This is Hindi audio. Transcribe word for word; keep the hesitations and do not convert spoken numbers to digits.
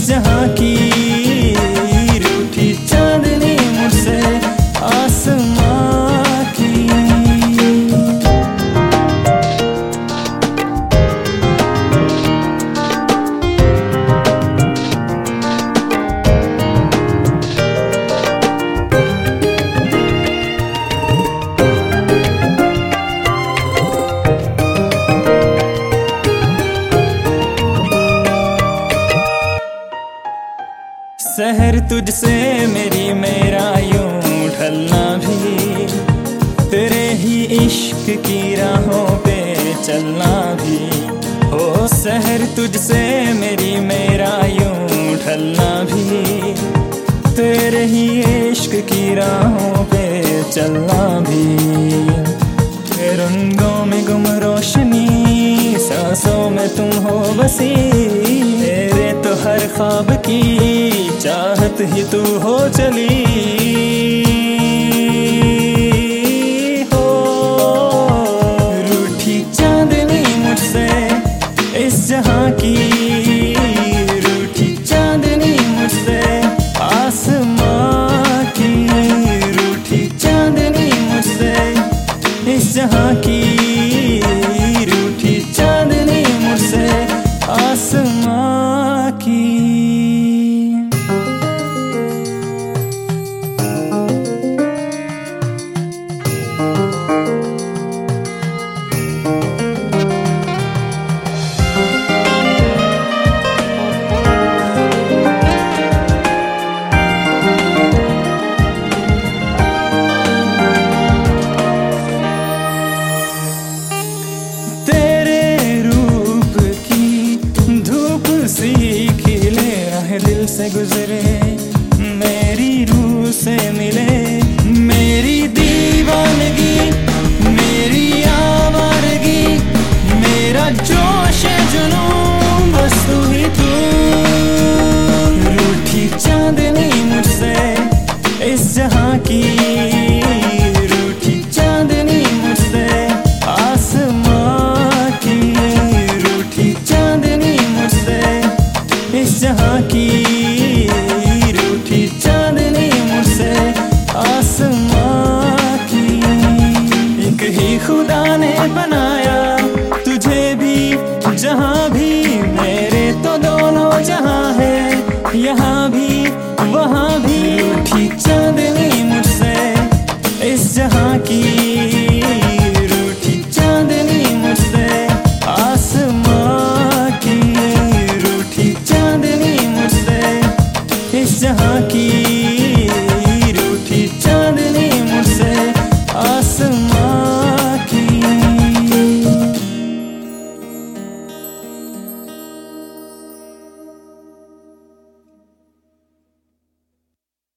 जहाँ की रूठी चांदनी मुझसे आसमां की। शहर तुझसे मेरी मेरा यूं ढलना भी, तेरे ही इश्क की राहों पे चलना भी। हो शहर तुझसे मेरी मेरा यूं ढलना भी, तेरे ही इश्क की राहों पे चलना भी। रंगों में गुम रोशनी, सांसों में तुम हो बसी, तेरे तो हर ख्वाब की चाहत ही तू हो चली। हो रूठी चांदनी मुझसे इस जहां की, रूठी चांदनी मुझसे आसमां की, रूठी चांदनी मुझसे इस जहां की, रूठी चांदनी मुझसे आसमां की। दिल से गुजरे मेरी रूह से मिले, मेरी दीवानगी मेरी आवारगी, मेरा जोश जुनून बस तू ही तू। रूठी चांदनी मुझसे इस जहां की, रूठी चांदनी मुझसे आसमां की, रूठी चांदनी मुझसे इस जहां की, रूठी चांदनी मुझसे आसमां की। एक ही खुदा ने बनाया तुझे भी जहां भी, मेरे तो दोनों जहां है, यहाँ भी वहाँ भी। रूठी चांदनी मुझसे इस जहां की, रूठी चांदनी मुझसे आसमां की, रूठी चांदनी मुझसे इस जहां की।